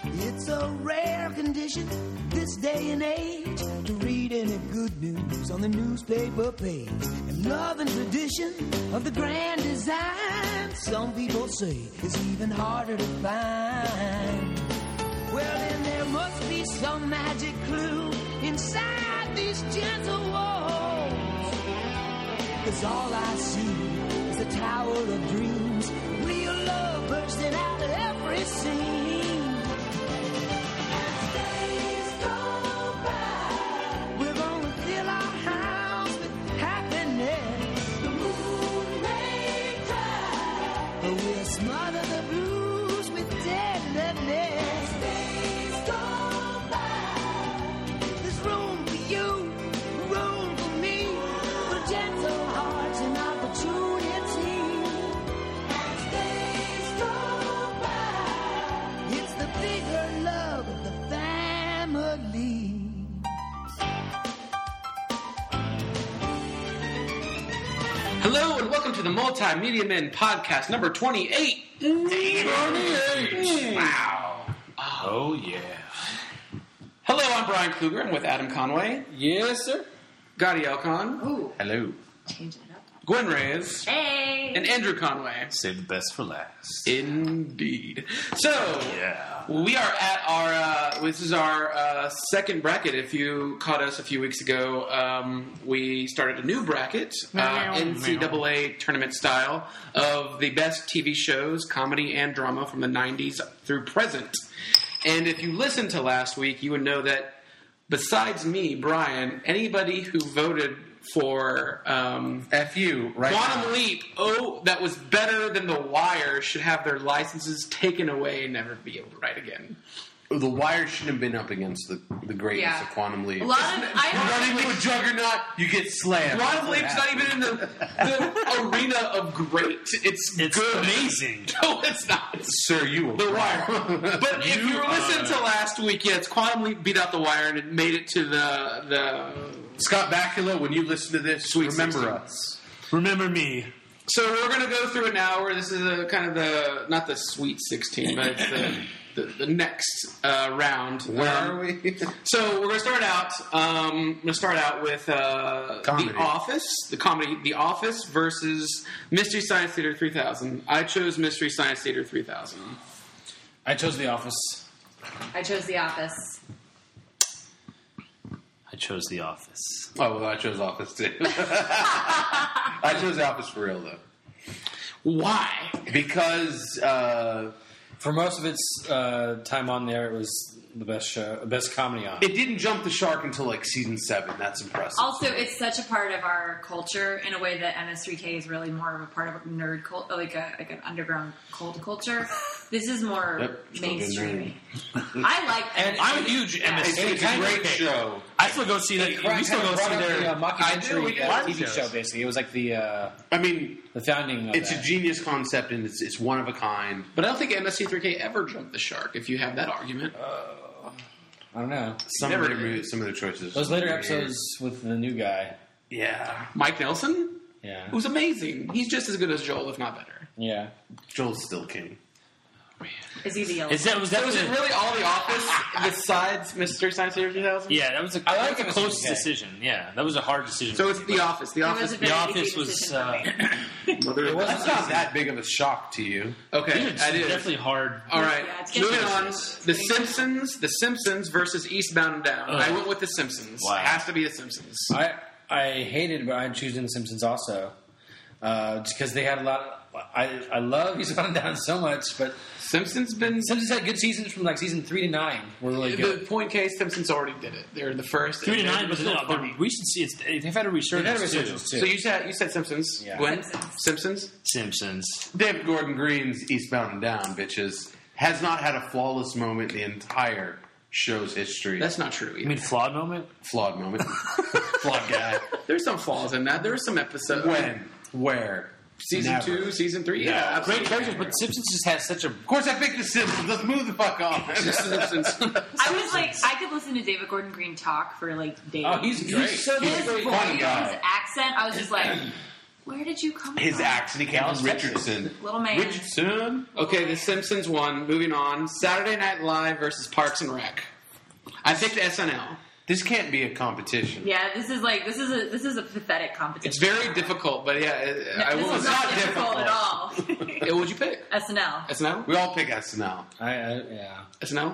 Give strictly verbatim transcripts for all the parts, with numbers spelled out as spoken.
It's a rare condition this day and age to read any good news on the newspaper page. And love and tradition of the grand design, some people say is even harder to find. Well, then there must be some magic clue inside these gentle walls. 'Cause all I see is the tower of dreams, real love bursting out of every scene. As days go by, we're gonna fill our house with happiness. The moon may cry, but we'll smother the blues with tenderness. As days go by, there's room for you, room for me, for gentle hearts and opportunity. As days go by, it's the bigger love of the family. Hello and welcome to the Multimedia Men podcast number twenty-eight. twenty-eight. Wow. Oh, yeah. Hello, I'm Brian Kluger. I'm with Adam Conway, Yes, sir. Gotti Elcon, Ooh, Hello. changing it up. Gwen Reyes, Hey! and Andrew Conway. Save the best for last. Indeed. So, Yeah. we are at our, uh, this is our uh, second bracket. If you caught us a few weeks ago, um, we started a new bracket, uh, N C double A tournament style, of the best T V shows, comedy and drama from the nineties through present. And if you listened to last week, you would know that besides me, Brian, anybody who voted for um, F you, right Quantum now. Leap, oh, that was better than The Wire, should have their licenses taken away and never be able to write again. The Wire shouldn't have been up against the, the greatness Yeah. of Quantum Leap. A lot of I You're running to a juggernaut, you get slammed. Quantum Leap's not even in the, the arena of great. It's, It's good. amazing. No, it's not. Sir, you will. The Wire. But if you were listening to last week, yeah, it's Quantum Leap beat out The Wire and it made it to the the. Scott Bakula, when you listen to this, Sweet remember sixteen. us. Remember me. So we're going to go through it now. Where this is a kind of the not the Sweet sixteen, but it's the the, the next uh, round. Where Um, are we? So we're going to start out. Um, I'm going to start out with uh, Comedy. The Office, the comedy, The Office versus Mystery Science Theater three thousand. I chose Mystery Science Theater three thousand. I chose The Office. I chose The Office. I chose The Office. Oh, well, I chose Office too. I chose Office for real, though. Why? Because, uh, For most of its uh, time on there, it was the best show, best comedy on. it didn't jump the shark until like season seven. That's impressive. Also, it's such a part of our culture in a way that M S three K is really more of a part of a nerd cult, like a like an underground cult culture. This is more Yep, still good mainstream. I like, And I'm a huge M S It's, three. it's a great show. I still go see that. We still go see their. uh, mockumentary do, uh, yeah. T V show. Basically, it was like the uh, I mean, the founding. Of it's a that. genius concept and it's, it's one of a kind. But I don't think M S T three K ever jumped the shark. If you have that argument, I don't know. Some Never of, their, did. movies- some of their choices. Those later Weird. episodes with the new guy. Yeah. Mike Nelson, Yeah, who's amazing. He's just as good as Joel, if not better. yeah. Joel's still king. is he the yellow? Is that was that So is the, it really all The Office besides Mystery Science Theater two thousand? Yeah, that was a, I that like was a M S close three K. decision. Yeah, that was a hard decision. So it's The Office. The It Office. was a very The Office easy was, decision uh, for me. Mother of That's not that big of a shock to you. Okay, It's that is definitely hard. All right, Yeah, it's getting moving on. close. The Simpsons. The Simpsons versus Eastbound and Down. Ugh. I went with The Simpsons. Wow. It has to be The Simpsons. I I hated, but I'm choosing The Simpsons also, uh, just because they had a lot. Of, I I love Eastbound and Down so much, but Simpsons been. Simpsons had good seasons from like season three to nine. Were really The good. point case, Simpsons already did it. They're the first. Three to and nine, they're but still the, the funny. recency, it's, they've had a They've resurgence, had a too. resurgence too. So you said you said Simpsons. Yeah. Gwen? Simpsons. Simpsons. Simpsons. David Gordon Green's Eastbound and Down, bitches, has not had a flawless moment the entire show's history. That's not true. You Either. mean flawed moment? flawed moment. flawed guy. There's some flaws in that. There were some episodes. When? Where? Season Never. two, season three. Yeah, Great absolutely. characters, but Simpsons just has such a. Of course, I picked The Simpsons. Let's move the fuck on. Simpsons. I was like, I could listen to David Gordon Green talk for like days. Oh, he's great. so He's his a great voice, funny guy. his accent, I was just like, Where did you come His from? accent, he came from Richardson. Little man. Richardson. Okay, The Simpsons won. Moving on. Saturday Night Live versus Parks and Rec. I picked S N L. This can't be a competition. Yeah, this is like this is a this is a pathetic competition. It's very difficult, but yeah, it- No, I this will. is not difficult, at all. Eh, What'd you pick? S N L. S N L. We all pick S N L. I, I, yeah. S N L.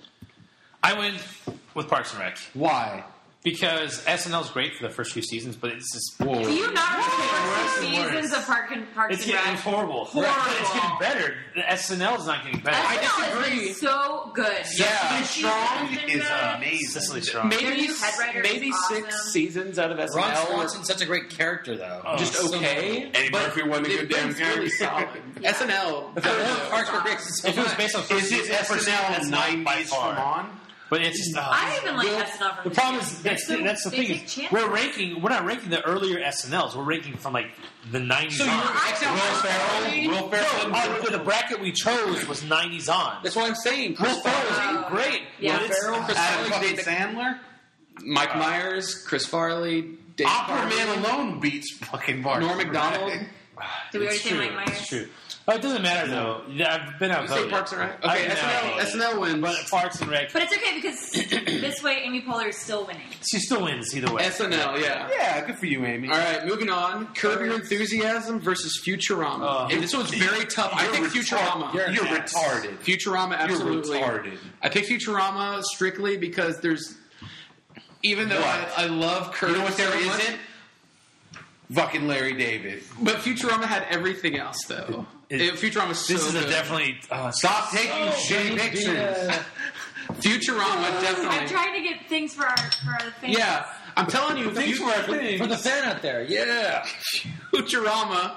I went with Parks and Rec Why? because S N L is great for the first few seasons, but it's just Whoa. Do you not remember Worse and seasons worse. of Park and Parks it's and getting Rec? horrible. Horrible. But it's getting better. The S N L is not getting better. S N L has disagree. been so good. Yeah. Sesame Strong Street has been is good. amazing. Cicely Strong. Their Maybe new head writer maybe is six awesome. seasons out of S N Ron L were Swanson's such a great character, though. Oh, just So okay. Eddie but Murphy wasn't a it- good damn it's really character. solid. S N L. I love Parks and Rec so If it was much. based on first Is it season, first S N L season, that's not by nineties far. from on? But it's just. Oh, I even like Well, S N L from the the problem beginning. is that's They the, that's the they thing. take Is chances. we're ranking. We're not ranking the earlier S N Ls. We're ranking from like the nineties So on. you're I Will Ferrell. Will Ferrell. No, the, the bracket we chose was nineties on. That's what I'm saying. Chris Will Ferrell Farley, was great. Yeah. but it's- Ferrell, Chris Adam Farley, fucking David- Sandler? Mike Myers, Chris Farley, Dave Aquaman alone beats fucking Parks Norm and Macdonald. Rec. Did we already It's say true. Mike Myers? It's true. Oh, it doesn't matter though. Yeah, I've been You outvoted. say Parks and Rec? I've Okay, been S N L. outvoted. S N L wins. But Parks and Rec, But it's okay because this way Amy Poehler is still winning. she still wins either way. S N L, yeah. Yeah, good for you, Amy. All right, moving on. Curb Your Enthusiasm versus Futurama. Oh. and this one's very tough. I You're think retarded. Futurama. You're, You're an ass. retarded. Futurama, absolutely. You're retarded. I pick Futurama strictly because there's, even though I, What? I love Curb You know what so there much, isn't? Fucking Larry David. but Futurama had everything else though. It- It, Futurama was so This is a good. definitely. Uh, Stop taking shitty pictures. Futurama, definitely. I'm trying to get things for our for our fans. Yeah, I'm telling you, Things Fu- for our things. For the fan out there, yeah. Futurama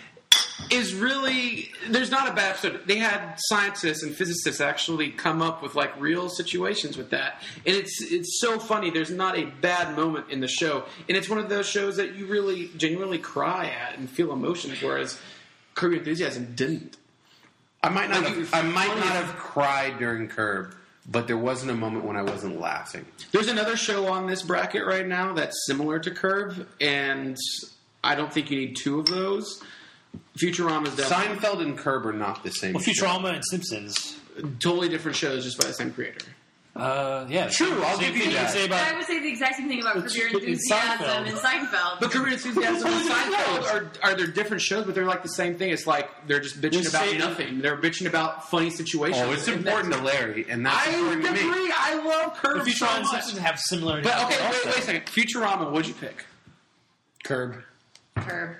is really, there's not a bad episode. They had scientists and physicists actually come up with like real situations with that, and it's it's so funny. There's not a bad moment in the show, and it's one of those shows that you really genuinely cry at and feel emotions, whereas Curb Your Enthusiasm didn't. I might not. Like, Have, I might funny. not have cried during Curb, but there wasn't a moment when I wasn't laughing. There's another show on this bracket right now that's similar to Curb, and I don't think you need two of those. Futurama's definitely Seinfeld and Curb are not the same. well, show. Futurama and Simpsons. totally different shows just by the same creator. Uh, yeah, True, I'll Same give you thing that. Say But I about, would say the exact same thing about Curb Your It's- it's Enthusiasm Seinfeld. and Seinfeld. But Curb Your Enthusiasm and Seinfeld are, are they're different shows, but they're like the same thing. It's like they're just bitching You're about saying- nothing. They're bitching about funny situations. Oh, it's And important to that's- Larry, and that's I important to me. agree. I love Curb but so Futurama and much. Simpsons have similar. But okay, wait, wait a second. Futurama, what'd you pick? Curb. Curb.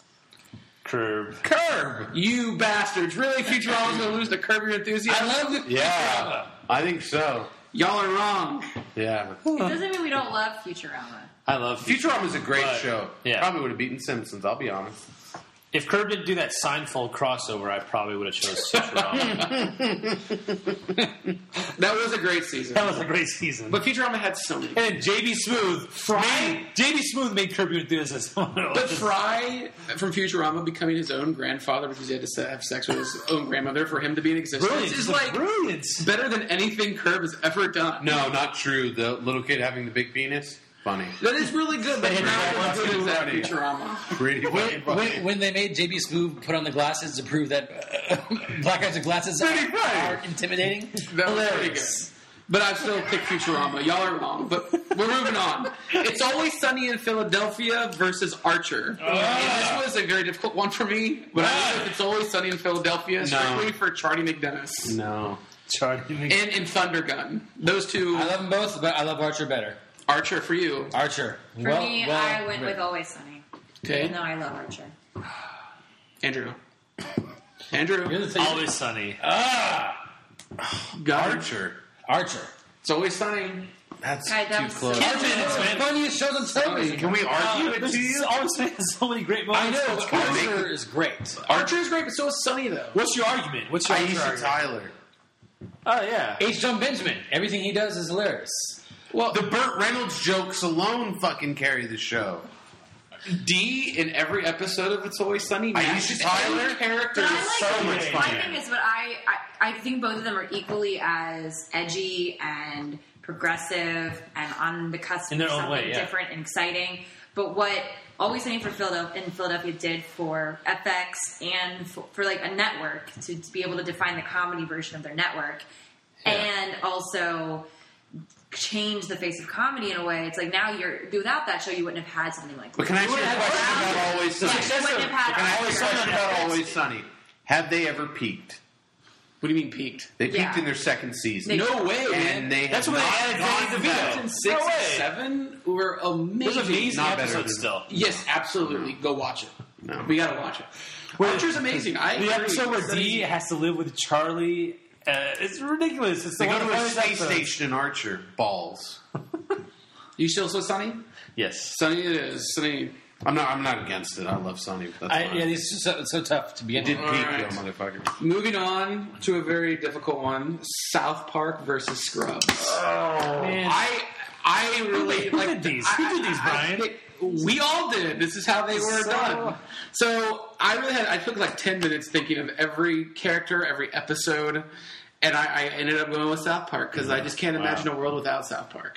Curb. Curb. You bastards! Really, Futurama's gonna lose to Curb Your Enthusiasm? I love the Yeah, I think so. Y'all are wrong. Yeah, It doesn't mean we don't love Futurama. I love Futurama's a great But, show. yeah. Probably would have beaten Simpsons. I'll be honest. If Curb didn't do that Seinfeld crossover, I probably would have chose Futurama. That was a great season. That was a great season. But Futurama had so many. and J B Smooth, Fry, J B Smooth made Curb Your Enthusiasm. But Fry from Futurama becoming his own grandfather because he had to se- have sex with his own grandmother for him to be in existence brilliant, is like brilliant. better than anything Curb has ever done. No, not true. The little kid having the big penis, funny. That is really good, but They had not that as one good as that funny. Futurama. Pretty fucking funny. When, when they made J B Smoove put on the glasses to prove that uh, black guys with glasses are, Pretty funny. are intimidating, That was pretty good. hilarious. But I still pick Futurama. Y'all are wrong, but we're moving on. It's Always Sunny in Philadelphia versus Archer. And this was a very difficult one for me, but I know if It's Always Sunny in Philadelphia strictly for Charlie McDennis No. Charlie. and, and Thunder Gun. Those two. I love them both, but I love Archer better. Archer for you. Archer. For well, me, well I went with written. Always Sunny. Okay. Even though I love Archer. Andrew. Andrew. You're the thing. Always Sunny. Got it. Archer. Archer. It's Always Sunny. That's God, that too was close. so- Archer is one of the funniest shows on television. Can we argue it This to is you? Always Sunny has so many great I moments. know, but Archer is great. Archer is great, but so is Sunny, though. What's your argument? What's your Aisha argument? Tyler. Oh yeah. H. John Benjamin. Everything he does is hilarious. Well, The Burt Reynolds jokes alone fucking carry the show. D in every episode of It's Always Sunny. Aisha matches Tyler? every character But I is like so much great. My funnier. thing is, what I, I I think both of them are equally as edgy and progressive and on the cusp In their of own something way, yeah. different and exciting. But what Always Sunny for Philadelphia in Philadelphia did for F X and for, for like a network to, to be able to define the comedy version of their network, yeah. and also change the face of comedy in a way. It's like now you're without that show, you wouldn't have had something like. But can I ask you a question about Always Sunny? Yeah, you wouldn't have had Can I ask you a question Oscar. about Always Sunny? Have they ever peaked? What do you mean peaked? They peaked Yeah. in their second season. They- No way, man. And they That's have when they not added gone Danny DeVito. back. Season six No way. and seven were amazing. There's amazing Not better episodes than- still. Yes, absolutely. Go watch it. No. We gotta watch it. Archer's amazing. I The agree. episode where It's Dee amazing. has to live with Charlie, uh, it's ridiculous. It's They the go one to of a the funniest space episodes. station in Archer. Balls. You still so Sunny? Yes. Sunny it is. Sunny. I'm not. I'm not against it. I love Sunny. That's I, fine. yeah, it's so, it's so tough to be It in. did All peak, right. though, motherfucker. Moving on to a very difficult one: South Park versus Scrubs. Man. I I really Who like did these? I- Who did these, I- I Brian? picked- we all did. This is how they were So- done. So I really had. I took like ten minutes thinking of every character, every episode, and I, I ended up going with South Park because I just can't imagine a world without South Park.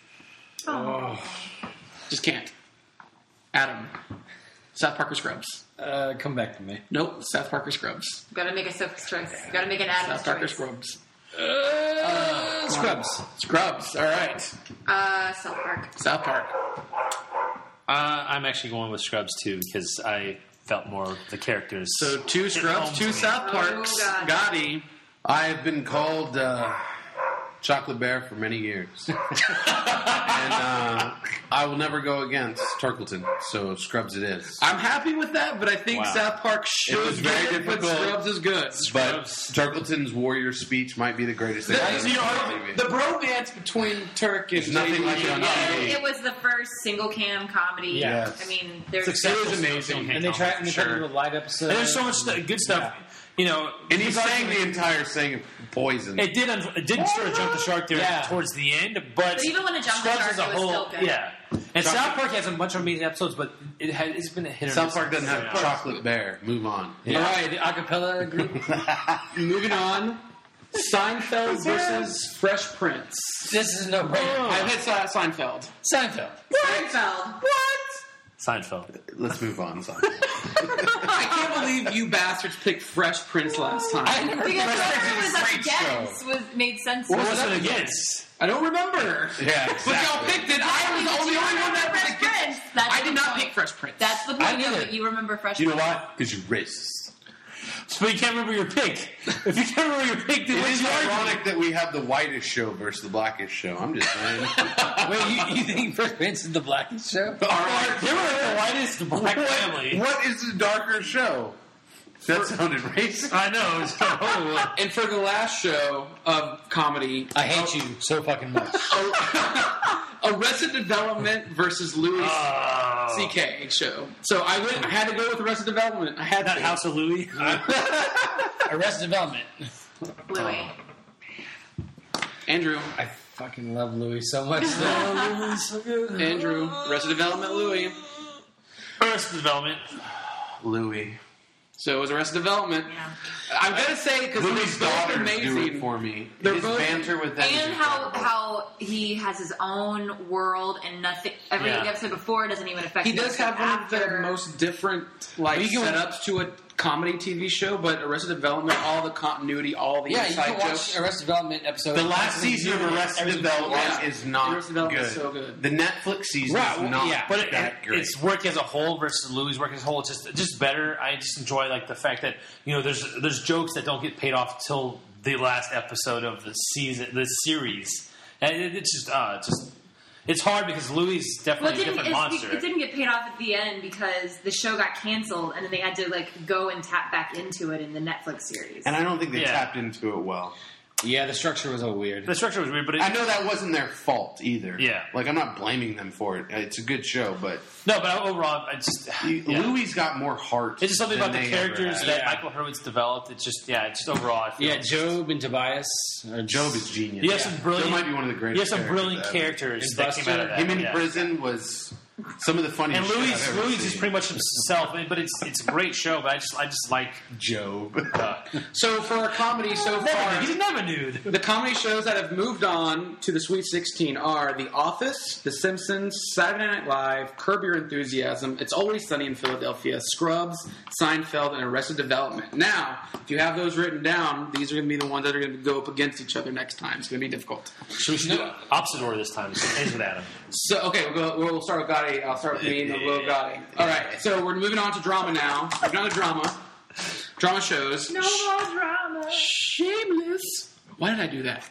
Oh. Just can't. Adam, South Park or Scrubs? Uh, come back to me. Nope, South Park or Scrubs. Gotta make a Sophie's choice. Gotta make an Adam's South Park or choice. Scrubs? Uh, Scrubs. Scrubs. All right. Uh, South Park. South Park. Uh, I'm actually going with Scrubs too because I felt more of the characters. So two Scrubs, home two to me. South Parks. Oh, God. Gotti. I have been called uh, Chocolate Bear for many years, and uh, I will never go against Turkleton. So Scrubs it is. I'm happy with that, but I think Wow. South Park should was very get it, but difficult. Scrubs is good. But Turkleton's warrior speech might be the greatest thing. The, I've you know, ever seen. the bromance between Turk and There's nothing J D, like it on yeah, T V. It was the first single cam comedy. Yes. I mean, there's Successful It was amazing. still And they try and they try to Sure. do a live episode. And there's so much st- good stuff. You know, And he sang the entire thing of Poison. It did. un- It did sort of jump the shark there Yeah. towards the end, but, But even when it jumped the Scrubs shark, as a it was whole, still good. yeah. And South Park has a bunch of amazing episodes, but it has it's been a hit or South miss. Park doesn't have Yeah. Chocolate Bear. Move on. All right, the acapella group. Moving on. Seinfeld versus Fresh Prince. This is no brainer. I hit Se- Seinfeld. Seinfeld. Seinfeld. Seinfeld. Let's move on. Son. I can't believe you bastards picked Fresh Prince last time. I never Because Fresh whoever Prince was is a up great against was made sense. What to was me. it against? I don't remember. Yeah, But y'all exactly. picked it. I was the only one that was Fresh against. Prince. That's I did the not point. pick Fresh Prince. That's the I point. did Though, it. that you remember Fresh You know Prince. why? Because you're racist. So you can't remember your pick. If you can't remember your pick, then It what's is your argument? ironic that we have the whitest show versus the blackest show. I'm just saying. Wait, you, you think Fresh Prince is the blackest show? All right. They were like the whitest black family. What is the darker show? That sounded racist. I know. It's totally And for the last show of comedy, I hate you so fucking much. Arrested Development versus Louis Oh. C K show. So I went. I had to go with Arrested Development. I had Not to. House of Louis. Arrested Development. Louis. Andrew. I fucking love Louis so much. Though. Andrew. Arrested Development. Louis. Arrested Development. Louis. So it was Arrested Development. Yeah. I'm gonna say because Louis' they're both daughters do it amazing. for me. They're His both- banter with them. is And how incredible. how he has his own world and nothing. Every Yeah. episode before doesn't even affect. He the does have episode one of the after. most different like You can- setups to a comedy T V show, but Arrested Development, all the continuity, all the Yeah, you inside can watch jokes. Arrested Development episode. The last season of Arrested Everything- Development Yeah. is not Arrested Development good. is so good. The Netflix season Right, is well, not yeah. But it, that it, great. it's work as a whole versus Louis' work as a whole. It's just just better. I just enjoy like the fact that you know there's there's jokes that don't get paid off till the last episode of the season, the series, and it, it's just uh, it's just it's hard because Louis is Well, definitely it a didn't, different it's- monster. it didn't get paid off at the end because the show got canceled, and then they had to like go and tap back into it in the Netflix series. and I don't think they Yeah. tapped into it well. Yeah, the structure was all weird. the structure was weird, but it, I know that wasn't their fault either. Yeah. Like, I'm not blaming them for it. It's a good show, but no, but overall, I just yeah. Louis got more heart. It's just something than about the they ever characters had. that Yeah. Michael Hurwitz developed. It's just yeah, it's just overall. I feel Yeah, it's Job and Tobias. Or Job is genius. You have some brilliant. Job might be one of the You greatest have some brilliant characters ever. characters And that came out of Buster. that. Him in yeah. prison was Some of the funniest And shit Louis, I've ever Louis is seen. pretty much himself, but it's it's a great show. But I just I just like Job. uh, So for a comedy so far, he's never nude. the comedy shows that have moved on to the Sweet sixteen are The Office, The Simpsons, Saturday Night Live, Curb Your Enthusiasm, It's Always Sunny in Philadelphia, Scrubs, Seinfeld, and Arrested Development. Now, if you have those written down, these are going to be the ones that are going to go up against each other next time. It's going to be difficult. So we should do opposite order this time. So ends with Adam. So, okay, we'll, go, we'll start with Gotti. I'll start with me and then Will Gotti. All right, so we're moving on to drama now. Moving on to drama. Drama shows. No more drama. Shameless. Why did I do that?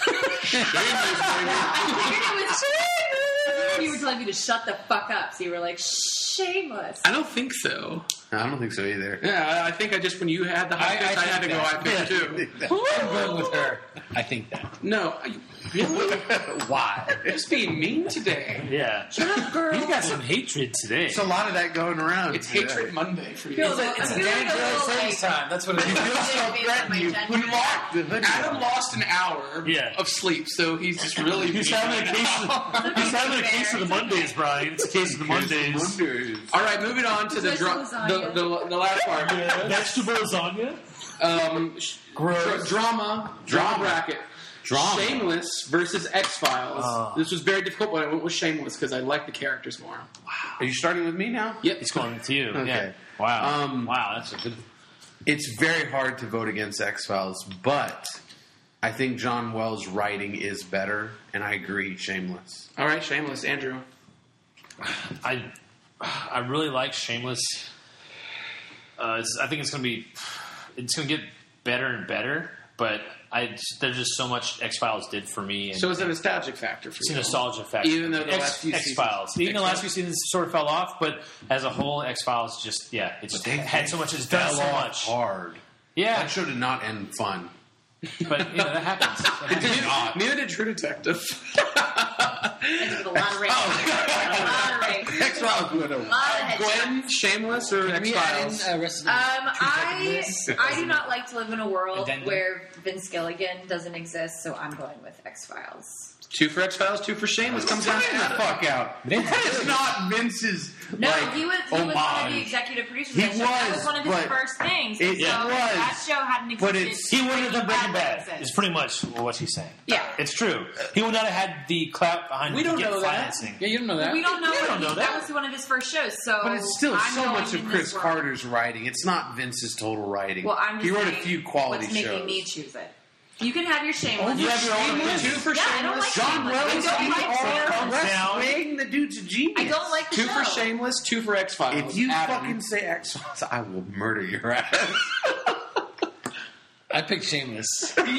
You were telling me to shut the fuck up, so you were like, shameless. I don't think so. I don't think so either. Yeah, I think I just, when you had the high I- pitch, I I, had to think go that. high pitch too. I'm going with her. I think that. No, I- really? Why? Just being mean today. Yeah, he's got some hatred today. There's a lot of that going around. It's today. Hatred Monday for you. Feels like- It's a I feel like Dan a little, savings like- time. That's what it is. You Gender. locked the hoodie Adam on. lost an hour Yeah. of sleep, so he's just really He's mean having a right case. now. Of, he's having a case of the Mondays, Brian. It's a case of the Mondays. Wonders. All right, moving on to the, dra- the, the the last part. Vegetable lasagna. Um, sh- dra- drama, drama bracket. Drama. Shameless versus X Files. Oh. This was very difficult, but I went with Shameless because I like the characters more. Are you starting with me now? Yep, He's going to you. Okay. Yeah. Wow. Um, wow. That's a good. It's very hard to vote against X-Files, but I think John Wells' writing is better, and I agree, Shameless. All right, Shameless, Andrew. I I really like Shameless. Uh, it's, I think it's going to be it's going to get better and better, but I just, there's just so much X Files did for me. And So it's a nostalgic factor for it's a you. nostalgia factor. Even though the X, last few X seasons- Files, even the X-Files. last few seasons sort of fell off, but as a whole, X Files just yeah, it just had so much. It's done so much. hard. Yeah, That show did not end fun. but you know that happens. That It did happens. not. Neither did True Detective. I did a lot of race. A lot of race. X-Files would A have. lot of headshots. Gwen, Shameless, or X Files? Uh, rest of Um, the I I do not like to live in a world Addendum. where Vince Gilligan doesn't exist, so I'm going with X Files. Two for X Files, two for Shameless. Comes down to Get the Adam. fuck out. Vince That is not Vince's. No, like, he was he was one of the homage. executive producers. He of that show. That was, was one of his but first things. it so was. that show hadn't existed. But it's- He wouldn't have done Breaking Bad. Exists. It's pretty much what she's saying. Yeah. It's true. He would not have had the clout behind We him don't to get know that. financing. Yeah, you don't know that. We don't know. You what don't he- know that. that. was one of his first shows. So, But it's still I'm so going much of in Chris this world. Carter's writing. It's not Vince's total writing. Well, I'm just he wrote saying a few quality what's shows. making me choose it. You can have your shameless. you have your own Shameless, opinion. two for Yeah, I don't Shameless. like John Shameless. Wells, I don't you like are Shameless. down. wrestling. The dude's a genius. I don't like the Two show. for Shameless, two for X Files. If you fucking say X-Files, I will murder your ass. I picked Shameless.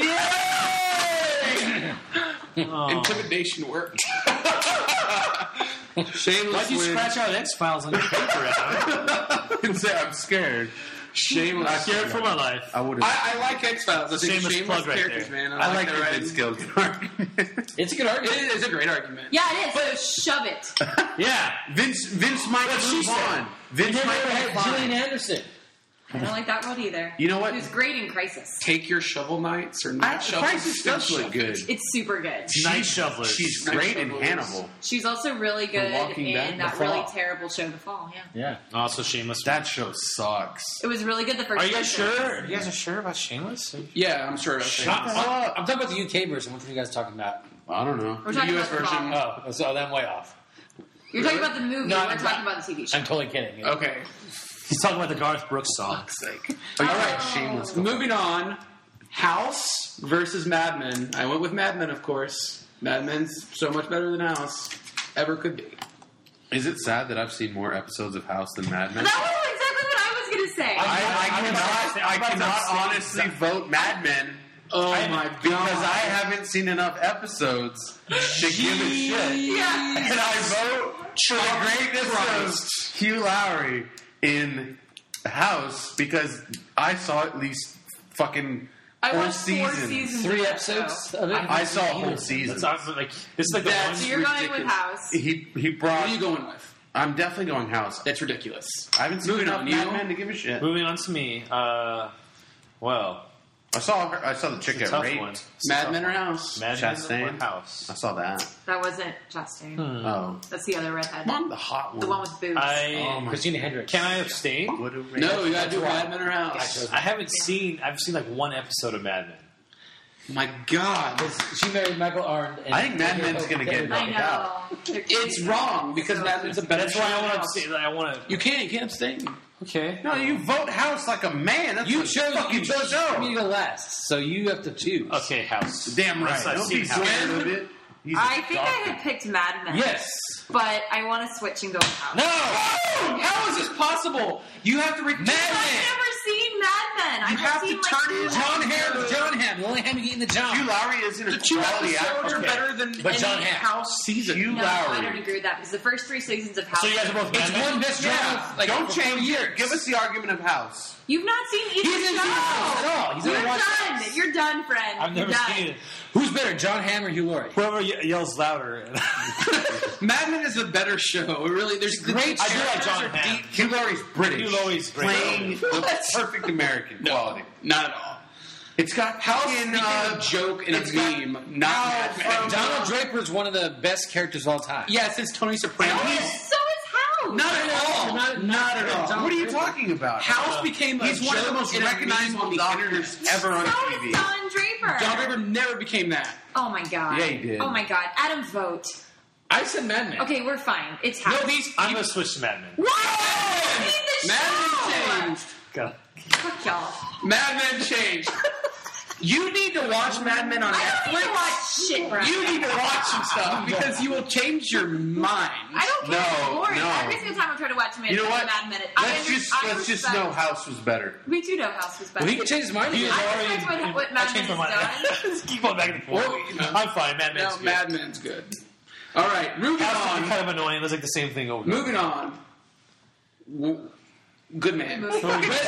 Oh. intimidation worked. Shameless. Why'd you wins. scratch out X Files on your paper, Adam? and say I'm scared. Shameless. I'm scared for my life. I would have. I, I like X Files. I think Shameless Shameless plug right characters, there. man. I like their the writing. Vince Gilligan argument. It's a good It argument. is it's a great argument. Yeah, it is. So shove it. Yeah. Vince Vince might What she move said. on. Vince Never might had be Gillian fine. Anderson. I don't like that one either. You know what? He was great in Crisis. Take your shovel nights or I, not shovel. Crisis does look good. It's super good. Night Shovelers. She's Night great in Shovelers. Hannibal. She's also really good Walking Dead, in The that really Fall. terrible show, The Fall. Yeah, Yeah. Also Shameless. That show sucks. it was really good the first. Are you guys season. sure? You guys are sure about Shameless? Yeah, I'm sure. About Shameless. I'm, I'm talking about the U K version. Which one are you guys talking about? I don't know. We're talking The U S about the version. Fall. Oh, so I'm way off. You're talking about the movie. No, We're I'm talking not- about the T V show. I'm totally kidding. Okay. He's talking about the Garth Brooks song. Sake. All right, Oh. Shameless. Moving on. House versus Mad Men. I went with Mad Men, of course. Mad Men's so much better than House ever could be. Is it sad that I've seen more episodes of House than Mad Men? That was exactly what I was going to say. I, I I'm about to say- cannot, I I'm about to cannot say- honestly vote Mad Men Oh I- my god! because I haven't seen enough episodes to give a shit. yeah. And I vote for the greatness of Hugh Lowry in House because I saw at least fucking I four watched four seasons. seasons. Three of that episodes show. of it. I saw a whole season. That's awesome. Like this is like the That's- one. So you're going with ridiculous. House. He he What brought. are you going with? I'm definitely going House. That's ridiculous. I haven't seen Moving enough on, Mad you? Men to give a shit. Moving on to me. Uh, well, I saw her, I saw the chick It's a get tough raped. one. It's a Mad tough Men or one. House? Mad Men Chastain? or House. I saw that. That wasn't Chastain. Hmm. Oh, That's the other redhead. the hot one. The one with boobs. I Oh my- Christina Hendricks. can I abstain? What a rape. No, you gotta do That's Mad Men or House. I haven't seen. I've seen like one episode of Mad Men. My God. She married Michael Arndt. And I think Mad Men's gonna get I knocked out. know. They're It's cute. wrong because So Mad Men's a better That's why I want to show. abstain. I want to. You can't. You can't abstain. Okay. No, you vote House like a man. That's You a chose. fucking You chose show. for me to go last, so you have to choose. Okay, House. Damn right. I've Don't be seen House. scared of it. He's a I think I doctor. had picked Mad Men. Yes. But I want to switch and go with House. No. How is this possible? You have to. Re- Mad I've Men. never seen Mad Men. I've have seen to like turn it- two John episodes. Hamm. John Hamm. The only Hamm you get in the John. Hugh Lowry isn't a The two quality episodes actor. are better than But any John Hamm. House season. Hugh No, I don't Lowry. agree with that because the first three seasons of House. So you guys are both It's Mad Men? one best Yeah. drama. Like, Don't for four change years. it. Give us the argument of House. You've not seen either He hasn't show. seen House at all. He's You're never watched done. House. You're done, friend. I've never You're done. seen it. Who's better, John Hamm or Hugh Laurie? Whoever ye- yells louder. Mad Men is a better show. It really, there's the Great I do like characters John are Hamm. deep. Hugh Laurie's British. Hugh Laurie's British. playing the What? perfect American No, quality. not at all. It's got House fucking, became uh, a joke and a it's got meme, not Al Mad Men. from- Donald Draper is one of the best characters of all time. Yes, it's Tony Soprano. So is House. Not at all. Not- Not, at all. What are you talking about? House became a He's one of the joke most and a meme recognizable on the doctors internet. ever on So T is V. Don Draper. John Draper never became that. Oh my god. Yeah, he did. Oh my god. Adam, vote. I said Mad Men. Okay, we're fine. It's House. No, these I'm going to switch to Mad Men. What? I need the Mad show. Men changed. Go. Fuck y'all. Mad Men changed. You need to watch Mad Men on I don't need to Netflix. watch shit, bro. You need to watch some stuff because you will change your mind. I don't care. It's No, boring. no. Every single time I'm trying to watch Mad You know what? Mad Men, I Let's under- just I let's just respect- know House was better. We do know House was better. Well, he can change his mind. Hugh again. I Laurie respect what- and- what Mad I changed Men my has mind. Just keep going back and forth. Well, you know. I'm fine. Mad Men's No, good. Mad Men's good. All right, moving House on. is kind of annoying. It's like the same thing over and over. Moving on. W- Good man. Moving So on. we-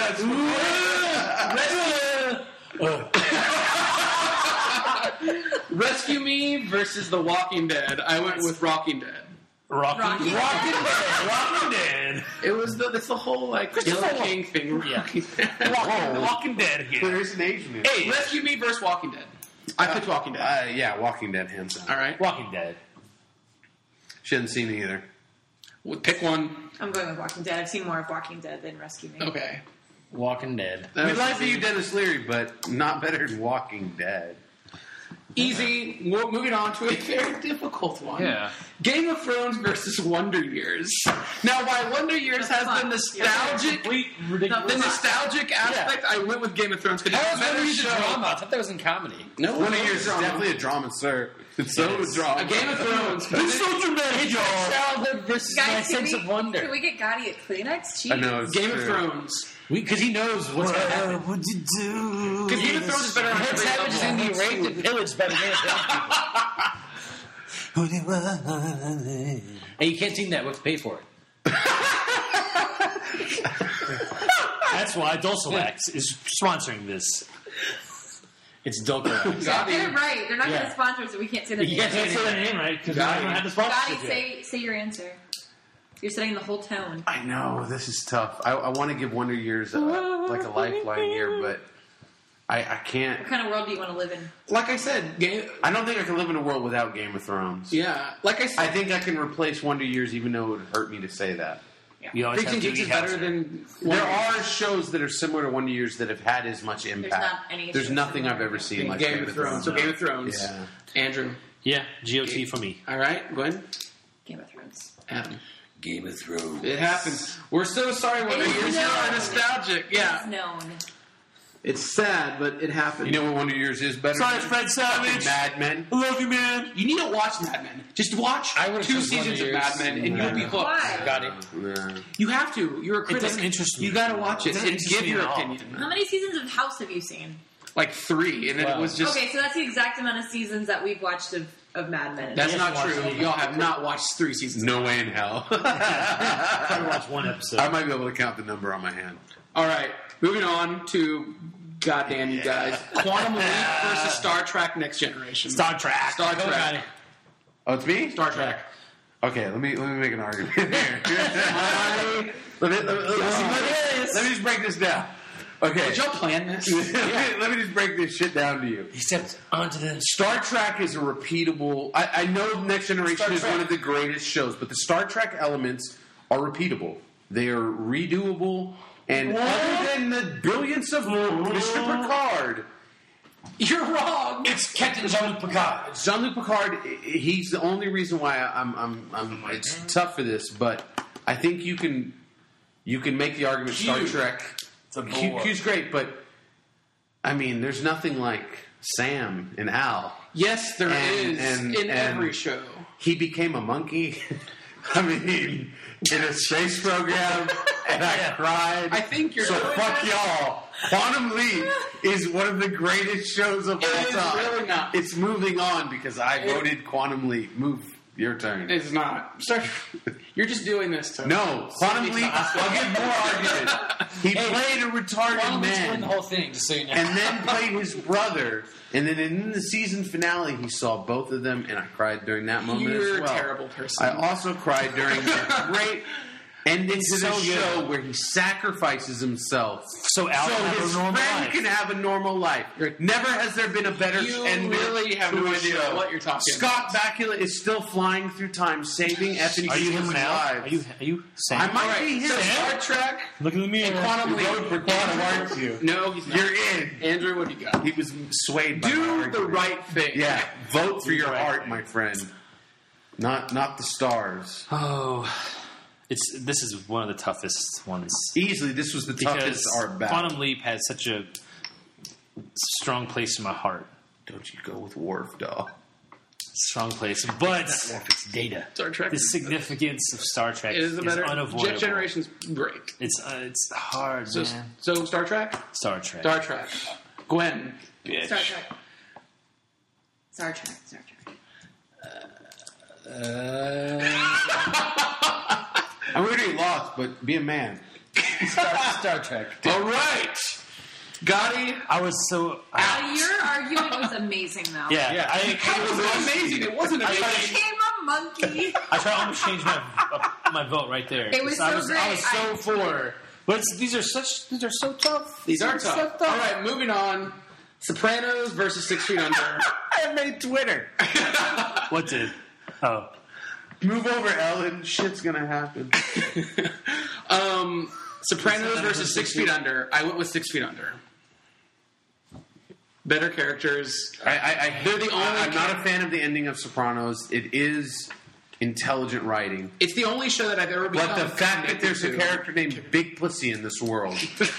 Rescue Me versus The Walking Dead. I went with Walking Dead. Rocking, Rocking Rocking Dead. Rocking Dead. It was the it's the whole like Killer King thing. Yeah. Walking Dead. Walking, Walking Dead here. There's an Asian. in it. Hey, Rescue Me versus Walking Dead. I picked Walking Dead. Uh, yeah, Walking Dead, hands down. All right, Walking Dead. She hadn't seen it either. well, pick one. I'm going with Walking Dead. I've seen more of Walking Dead than Rescue Me. Okay. Walking Dead. That We'd was like to easy. you, Dennis Leary, but not better than Walking Dead. Easy. Mo- moving on to a very difficult one. Yeah. Game of Thrones versus Wonder Years. Now, while Wonder Years has the nostalgic, Complete the ridiculous. nostalgic aspect, I went with Game of Thrones because How it's was a Wonder better Years a show. drama? I thought that was in comedy. No, One of no, yours is drama. definitely a drama, sir. It's so a drama. A Game of Thrones. It's so dramatic, y'all. Childhood versus my Guys, can sense we, of wonder. can we get Gotti a Kleenex? Jeez. I know. It's Game of true. Thrones. Because he knows what's going to happen. would you do? Because Game of Thrones is better on Prince every Savage is going to level. be raped and pillaged by the Game of Thrones people. Hey, you can't sing that. We have to pay for it. That's why Dulcilax is sponsoring this. It's Dulcolax. Gotti. They're right. They're not Yeah. going to sponsor us, so we can't say the You name. can't Can't say their name right because Got I don't it. have the Gotti, sponsorship yet. say, say your answer. You're setting the whole tone. I know this is tough. I, I want to give Wonder Years a, like a lifeline here, but I, I can't. What kind of world do you want to live in? Like I said, Game. I don't think I can live in a world without Game of Thrones. Yeah, like I said, I think I can replace Wonder Years, even though it would hurt me to say that. You always Freaks have and to Geeks be is better Hauser. than. There are shows that are similar to Wonder Years that have had as much impact. not any There's shows nothing similar. I've ever seen like Game of Thrones. So Game of Thrones. Yeah. Andrew. Yeah, G O T for me. All right, Gwen. Game of Thrones. Adam. Game of Thrones. It happens. We're so sorry, Wonder It is Years. known. You're nostalgic. It's Yeah, known. it's sad, but it happened. You know what Wonder Years is better Sorry, than? Fred Savage. Mad Men. I love you, man. You need to watch Mad Men. Just watch I would've two chose seasons Wonder of Mad Years. Men, and you'll be hooked. Why? Got it. Yeah. You have to. You're a critic. doesn't interest me. You got to watch it It doesn't and interest give me your at all. opinion. How many seasons of House have you seen? Like three, and then it Wow. was just. Okay, so that's the exact amount of seasons that we've watched of, of Mad Men. That's Yes, not watch true. it. Y'all have not watched three seasons. No way in hell. Probably watched one episode. I might be able to count the number on my hand. All right, moving on to. Goddamn you guys! Quantum Leap versus Star Trek: Next Generation. Star Trek. Star Go Trek. got it. Oh, it's me? Star Trek. Okay, let me let me make an argument here. let, me, let, me, let, me, let, me, let me- let me just break this down. Okay. Did y'all plan this? let, me, let me just break this shit down to you. He stepped onto the Star Trek is a repeatable. I, I know Next Generation Star is Trek. one of the greatest shows, but the Star Trek elements are repeatable. They are redoable, and other than the brilliance of Mister Picard, You're wrong. It's Captain Jean-Luc Picard. Jean-Luc Picard, he's the only reason why I'm, I'm, I'm. It's tough for this, but I think you can, you can make the argument. Star Q. Trek, It's a Q, bore. Q's great, but I mean, there's nothing like Sam and Al. Yes, there is And- and- in and- every show. He became a monkey. I mean, in a space program, and I cried. I think you're so doing fuck that. y'all. Quantum Leap is one of the greatest shows of It all is time. really not. It's moving on because I It- voted Quantum Leap. Move your turn. It's not. Star- You're just doing this to No, Quantum Save Leap. me some- I'll give more argument. He played a retarded Quantum Leap's man. win the whole thing, just so you know. And then played his brother. And then in the season finale, he saw both of them, and I cried during that moment You're as well. a terrible person. I also cried during the great ending to so the good. show where he sacrifices himself So Al so can have his a normal friend life. can have a normal life. Never has there been a better You ending really have to no a idea show. what you're talking Scott Bakula is still flying through time, saving effing Are you people's him now? lives. Are you? Are you? Sam? I might All right, be him. so Star Trek Look in the mirror. and Quantum You Leap. voted for Quantum, aren't you? No, he's not. You're in. Andrew, what do you got? He was swayed by my Do the argument. right thing. Yeah, vote for Do the your right heart, thing. my friend. Not not the stars. Oh, it's this is one of the toughest ones Easily, this was the because toughest art battle. Quantum Leap has such a strong place in my heart. Don't you go with Worf, dog. Strong place, but It's data. Star Trek. the significance of Star Trek It is, is a better. unavoidable. Jet Generation's great. It's uh, it's hard, So, man. so Star Trek. Star Trek. Star Trek. Gwen. Bitch. Star Trek. Star Trek. Star Trek. I'm already lost, but be a man. Star, Star Trek. All right. Gotti. I was so I, Uh, your argument was amazing, though. yeah. Yeah. I, It was amazing. It wasn't I amazing. tried to- Became a monkey. I tried to almost change my uh, my vote right there. It was I so was, I great. was so I- for, but it's, these are such these are so tough. These are so tough. All right, moving on. Sopranos versus Six Feet Under. I made Twitter. What did? Oh, Move over, Ellen. Shit's gonna happen. um, Sopranos versus Six Feet Under. I went with Six Feet Under. Better characters. I, I, I They're the only I'm not a char- fan of the ending of Sopranos. It is intelligent writing. It's the only show that I've ever become But the fact that there's a connected to. character named Big Pussy in this world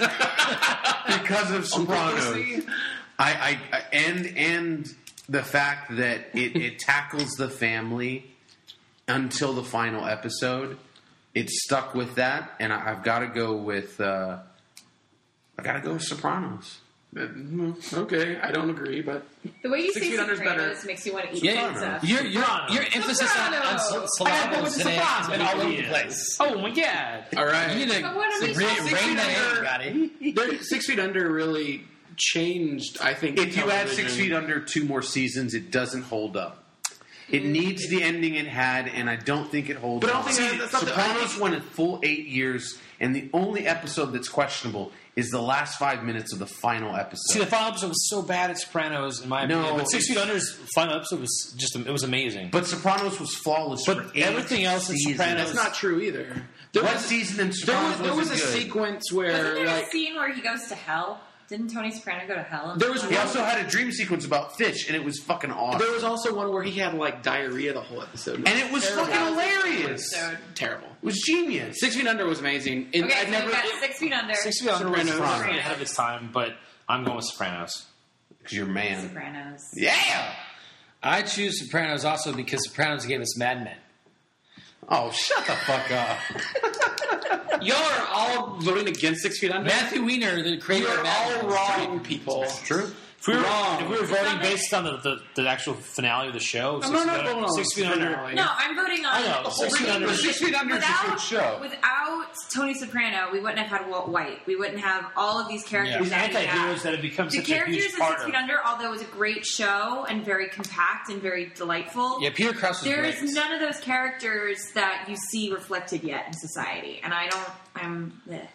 because of Sopranos, Pussy? I, I, I and and the fact that it, it tackles the family until the final episode, it stuck with that, and I, I've got to go with uh, I got to go with Sopranos. Mm, Okay, I don't agree, but The way you Six say Feet Under's Sopranos better. makes me want to eat Yeah, pizza. your your Sopranos. your emphasis on, on Sopranos. syllables today has been all over the Yeah. place. oh my god! all right. You need to But what are we re- supposed to rein do? that in, Gotti. There- Six Feet Under really changed, I think. If you add television. Six Feet Under two more seasons, it doesn't hold up. It needs the ending it had, and I don't think it holds But I up. don't think See, that's not the- I Sopranos think- went a full eight years, and the only episode that's questionable is the last five minutes of the final episode. See, the final episode was so bad at Sopranos, in my No, opinion. But Six it's- Feet Under's final episode was just it was amazing. but Sopranos was flawless. But for eight everything else in seasons. Sopranos- That's not true either. There What was, season in there Sopranos was, there was a wasn't good? sequence Wasn't where, there like, a scene where he goes to hell? Didn't Tony Soprano go to hell? in There was the He one- also had a dream sequence about fish, and it was fucking awesome. there was also one where he had like diarrhea the whole episode, and it was Terrible. fucking hilarious. episode? terrible. It was genius. Six Feet Under was amazing. And Okay, I've so never. we got Six Feet Under. Six Feet Under was Sopranos. probably ahead of its time, but I'm going with Sopranos. Because you're man. Sopranos. Yeah. I choose Sopranos also because Sopranos gave us Mad Men. Oh, shut the fuck up. Y'all are all voting against Six Feet Under. Matthew Weiner, the creator You're of Mad all Men. wrong, people. True. If we were, Wrong. if we were voting not based on the, the, the actual finale of the show, I'm Six not Feet not Under, voting on Six Feet Under, finale. No, I'm voting on I know, the Six whole Feet Under- thing. Six Feet Under is a without, good show. Without Tony Soprano, we wouldn't have had Walt White. We wouldn't have all of these characters. Yeah. these that we have. anti-heroes that have become The such a characters huge in part Six of Feet Under, although it was a great show and very compact and very delightful, Yeah, Peter Krause was there great. is none of those characters that you see reflected yet in society. And I don't, I'm, eh.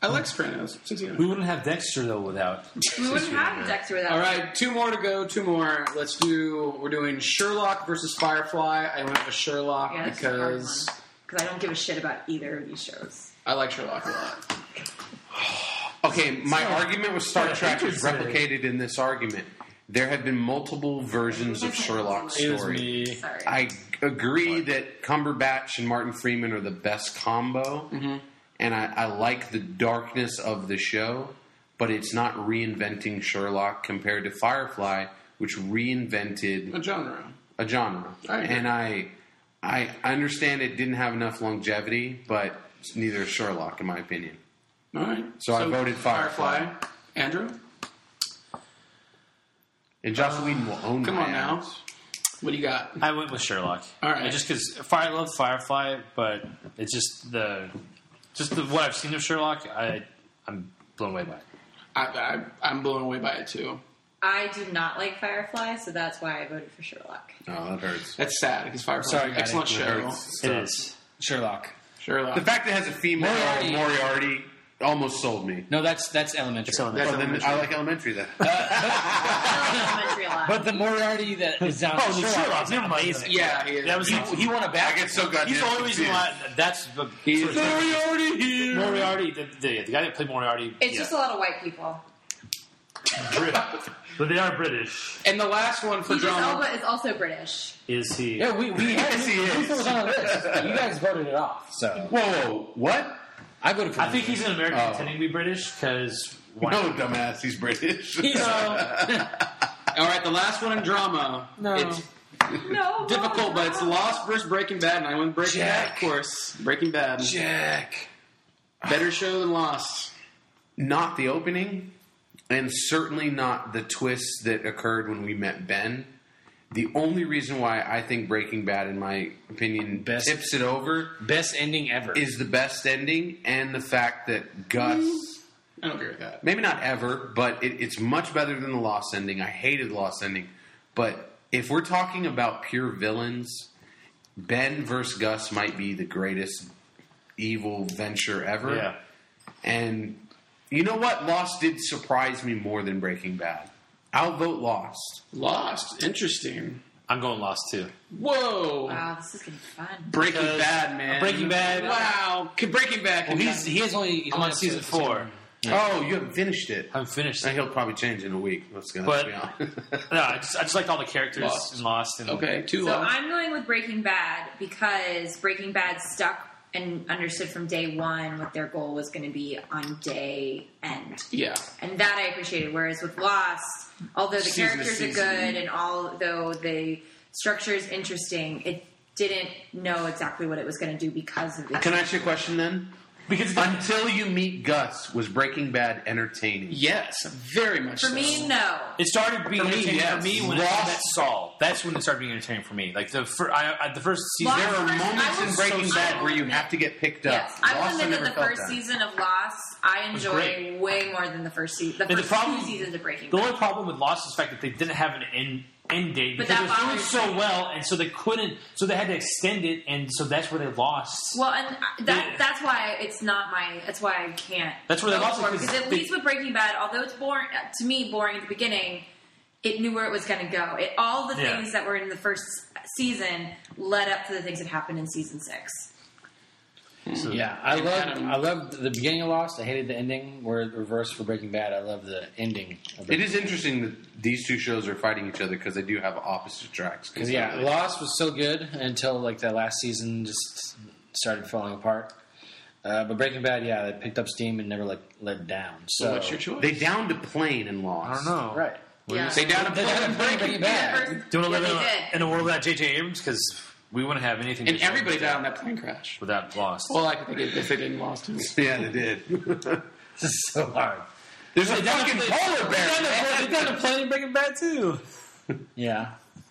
I like Sopranos. We wouldn't have Dexter though without. We wouldn't have Dexter without. All right, two more to go. Two more. Let's do. We're doing Sherlock versus Firefly. I went with Sherlock Yeah, because because I don't give a shit about either of these shows. I like Sherlock a lot. Okay, my argument with Star Yeah, Trek is interesting. replicated in this argument. There have been multiple versions of Sherlock's It was story. me. Sorry. I agree that Cumberbatch and Martin Freeman are the best combo, Mm-hmm. and I, I like the darkness of the show, but it's not reinventing Sherlock compared to Firefly, which reinvented A genre. a genre. I agree. And I, I understand it didn't have enough longevity, but neither is Sherlock, in my opinion. All right. So I voted Firefly. Andrew, And Joss Whedon will own come my on now. ass. What do you got? I went with Sherlock. All right. Just because I love Firefly, but it's just the just the, what I've seen of Sherlock. I I'm blown away by it. I, I, I'm blown away by it too. I do not like Firefly, so that's why I voted for Sherlock. Oh, that hurts. That's sad because Firefly Sorry, is an excellent It show. hurts. It is. Sherlock. Sherlock. The fact that it has a female Moriarty. Moriarty almost sold me. No, that's that's elementary. It's elementary. Well, then I like Elementary then. I like Elementary a lot. But the Moriarty that is down Oh, to the Sherlock Sherlock's is amazing. Yeah, he is. That was he, he won a back. I get so goddamn He's the only reason confused. why. That's the He's sort of- Moriarty here. Moriarty. The, the, the guy that played Moriarty. it's yeah. just a lot of white people. Brit- but they are British. And the last one for Idris drama. Elba is also British. Is he? Yeah, we we had Yes, he is. Luther was on the list. You guys voted it off, so Whoa, whoa, what? I voted for. I think he's an American Oh. pretending to be British because. No, dumbass, he's British. You know, All right, the last one in drama. No. It's No, difficult, but it's no. Lost versus Breaking Bad, and I went Breaking Bad, Jack. of course. Breaking Bad. Jack. Better show than Lost. Not the opening, and certainly not the twist that occurred when we met Ben. The only reason why I think Breaking Bad, in my opinion, Best- tips it over best ending ever. is the best ending, and the fact that Gus, I don't agree with that. maybe not ever, but it, it's much better than the Lost ending. I hated the Lost ending. But if we're talking about pure villains, Ben versus Gus might be the greatest evil venture ever. yeah. And you know what? Lost did surprise me more than Breaking Bad. I'll vote Lost. Lost. Interesting. I'm going Lost too. Whoa. Wow, this is getting fun. Breaking Because Bad, man. Breaking Bad- Wow. Can Breaking Bad. Well, Can he's he has only he's I'm on on season season four. Oh, you haven't finished it. I haven't finished Uh, it. He'll probably change in a week. Let's go. But- Let's be honest. No, I just I just liked all the characters Lost. in Lost. And Okay, two So Lost. I'm going with Breaking Bad because Breaking Bad stuck and understood from day one what their goal was going to be on day end. Yeah. And that I appreciated. Whereas with Lost, although the Season to characters are season. good and although the structure is interesting, it didn't know exactly what it was going to do because of it. Can I ask you a question then? because Until you meet Gus, was Breaking Bad entertaining? Yes, very much For so. me, no. it started being For me, entertaining yes. for me when Lost- I met Saul. That's when it started being entertaining for me. Like the fir- I, I, the first season. Lost- There are I moments in was Breaking so- Bad I where you will have to get picked up. Yes, I will Lost, admit never that the felt first that. season of Lost, I was enjoy great. way more than the first season. The And the first problem- two seasons of Breaking The Bad. only problem with Lost is the fact that they didn't have an end end date But because that it was doing bothers so me. well, and so they couldn't. So they had to extend it, and so that's where they lost. Well, and that, Yeah. that's why it's not my. That's why I can't. That's where they go lost it, for because because at they- least with Breaking Bad, although it's boring to me, boring at the beginning, it knew where it was going to go. It all the Yeah. things that were in the first season led up to the things that happened in season six. Yeah, I And loved Adam- I loved the beginning of Lost. I hated the ending. Where it reversed for Breaking Bad. I love the ending. Of It Breaking is interesting that these two shows are fighting each other because they do have opposite tracks. Because yeah, Lost was so good until like that last season just started falling apart. Uh, but Breaking Bad, yeah, they picked up steam and never like let down. So, So what's your choice? They downed a plane and I lost. don't know. right? Yeah. They down a They plane downed and a plane Breaking Breaking Bad. Bad. First- Do you want yeah, to live they in did. a, in a world without J J Abrams? Because we wouldn't have anything. And to show everybody without- died on that plane crash. without Lost. Well, I could think if they didn't Lost too. Yeah, they did. This is so hard. There's a They done fucking a- polar They done bear. a- they done a plane in Breaking Bad too. Yeah,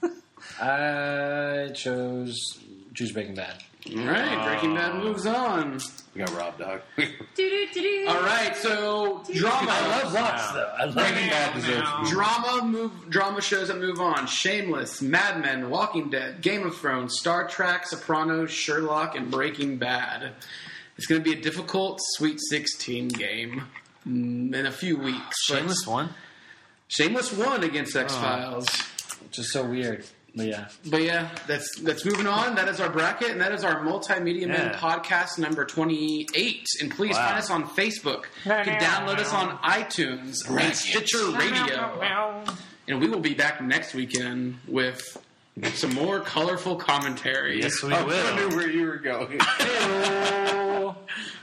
I chose choose Breaking Bad. All right, Breaking Bad moves on. We got robbed, dog. Do-do-do-do. All right, so drama. I love Lost though. I love Breaking Bad deserves to be. Drama move drama shows that move on: Shameless, Mad Men, Walking Dead, Game of Thrones, Star Trek, Sopranos, Sherlock, and Breaking Bad. It's going to be a difficult Sweet sixteen game mm, in a few weeks. Shameless won. Shameless won against X Files. Which is so weird. But yeah. But yeah, that's that's moving on. That is our bracket, and that is our Multimedia Men Yeah. podcast number twenty-eight. And please Wow. find us on Facebook. You can download us on iTunes and Stitcher Radio. And we will be back next weekend with some more colorful commentary. Yes, we I will. wonder where you were going.